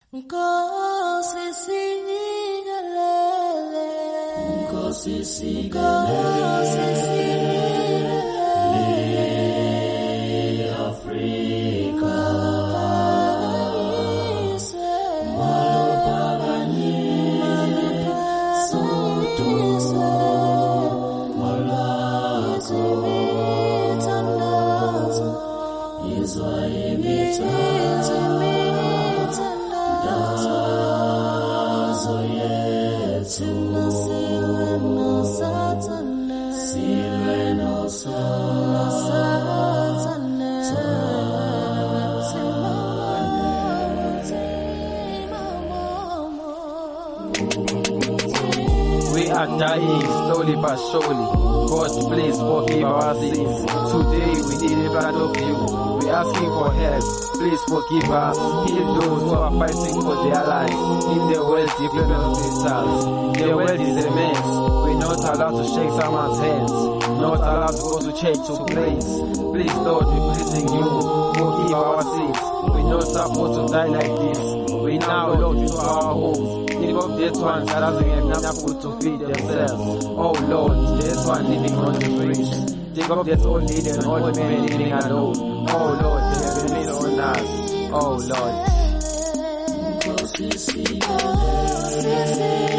Nkosi sigalele, Nkosi sigalele, Africa. We are dying slowly but surely. God, please forgive our sins. Today we need the blood of you. We asking for help. Please forgive us. Heal those who are fighting for their lives in the world development themselves. The world is a mess. We're not allowed to shake someone's hands. Not allowed to go to church to praise. Please, Lord, we're pleasing you. Forgive our sins. We're not supposed to die like this. We now, Lord, into our homes. Think of this one that doesn't have enough food to feed themselves. Oh Lord, this one living on the bridge. Think of this old lady and old man living alone. Oh Lord, they have been made on us. Oh Lord.